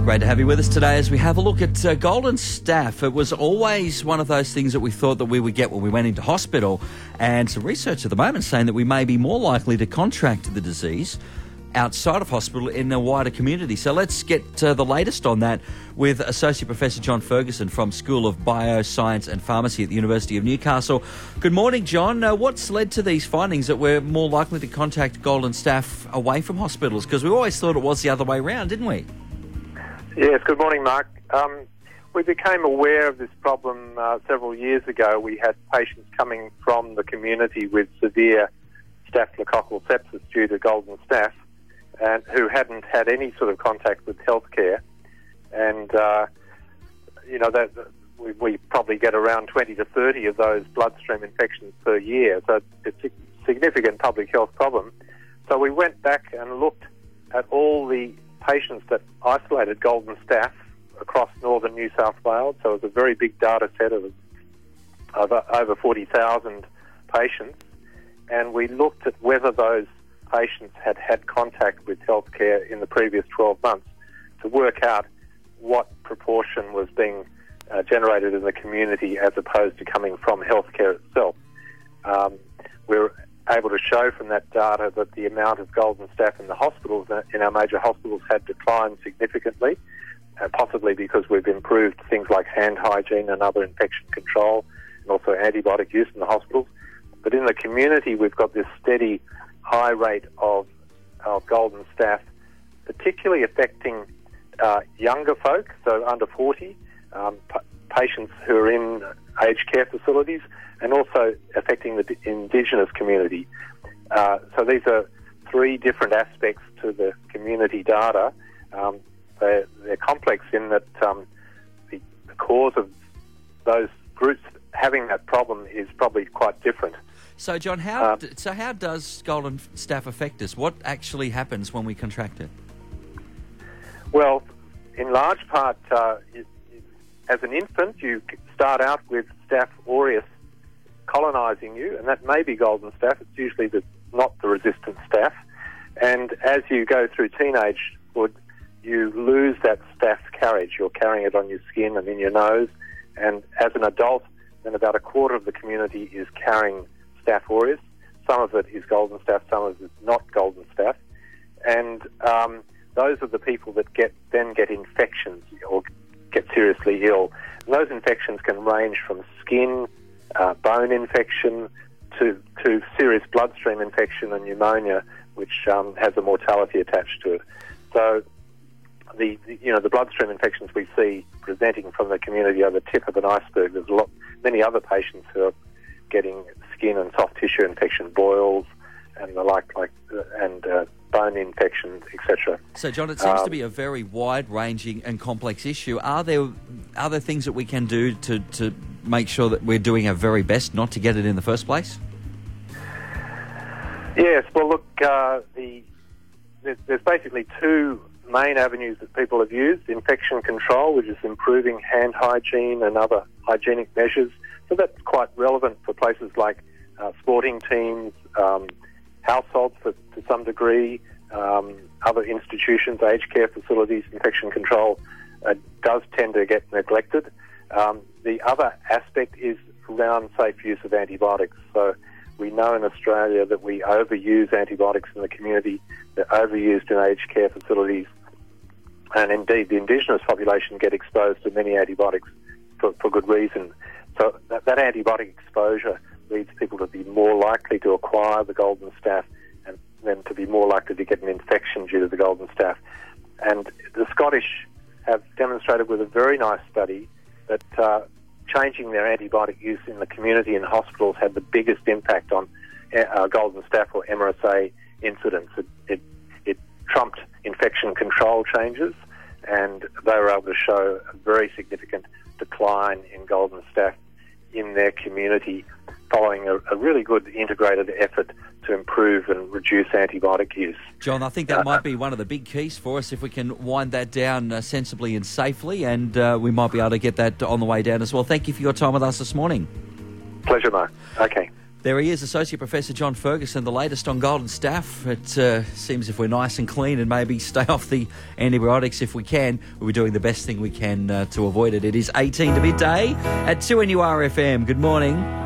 Great to have you with us today as we have a look at golden staph. It was always one of those things that we thought that we would get when we went into hospital, and some research at the moment saying that we may be more likely to contract the disease outside of hospital in a wider community. So let's get the latest on that with Associate Professor John Ferguson from School of Bioscience and Pharmacy at the University of Newcastle. Good morning, John. What's led to these findings that we're more likely to contract golden staph away from hospitals? Because we always thought it was the other way around, didn't we? Yes, good morning, Mark. We became aware of this problem several years ago. We had patients coming from the community with severe staphylococcal sepsis due to golden staph, and who hadn't had any sort of contact with healthcare. And, we probably get around 20 to 30 of those bloodstream infections per year. So it's a significant public health problem. So we went back and looked at all the patients that isolated golden staph across northern New South Wales. So it was a very big data set of over 40,000 patients. And we looked at whether those patients had had contact with healthcare in the previous 12 months to work out what proportion was being generated in the community as opposed to coming from healthcare itself. We were able to show from that data that the amount of golden staph in the hospitals, in our major hospitals, had declined significantly, possibly because we've improved things like hand hygiene and other infection control, and also antibiotic use in the hospitals. But in the community, we've got this steady high rate of golden staph, particularly affecting younger folk, so under 40, patients who are in aged care facilities, and also affecting the Indigenous community. So these are three different aspects to the community data. They're complex in that the cause of those groups having that problem is probably quite different. So, John, how does golden staph affect us? What actually happens when we contract it? Well, in large part, as an infant, you start out with Staph aureus colonising you, and that may be golden staph. It's usually not the resistant staph. And as you go through teenagehood, you lose that staph carriage. You're carrying it on your skin and in your nose. And as an adult, then about a quarter of the community is carrying Staph aureus. Some of it is golden staph, some of it is not golden staph. And those are the people that get infections or get seriously ill. And those infections can range from skin, bone infection, to serious bloodstream infection and pneumonia, which has a mortality attached to it. So the bloodstream infections we see presenting from the community are the tip of an iceberg. There's many other patients who are getting skin and soft tissue infection, boils, and the like and bone infections, etc. So, John, it seems to be a very wide-ranging and complex issue. Are there things that we can do to make sure that we're doing our very best not to get it in the first place? Yes. Well, look, there's basically two main avenues that people have used: infection control, which is improving hand hygiene and other hygienic measures. So that's quite relevant for places like sporting teams, households to some degree, other institutions, aged care facilities. Infection control does tend to get neglected. The other aspect is around safe use of antibiotics. So we know in Australia that we overuse antibiotics in the community. They're overused in aged care facilities. And indeed, the Indigenous population get exposed to many antibiotics for good reason. So that antibiotic exposure leads people to be more likely to acquire the golden staph and then to be more likely to get an infection due to the golden staph. And the Scottish have demonstrated with a very nice study that changing their antibiotic use in the community and hospitals had the biggest impact on golden staph or MRSA incidence. It trumped infection control changes, and they were able to show a very significant decline in golden staph in their community following a really good integrated effort to improve and reduce antibiotic use. John, I think that might be one of the big keys for us if we can wind that down sensibly and safely, and we might be able to get that on the way down as well. Thank you for your time with us this morning. Pleasure, Mark. Okay. There he is, Associate Professor John Ferguson, the latest on Golden Staph. It seems if we're nice and clean and maybe stay off the antibiotics if we can, we'll be doing the best thing we can to avoid it. It is 18 to midday at 2NURFM. Good morning.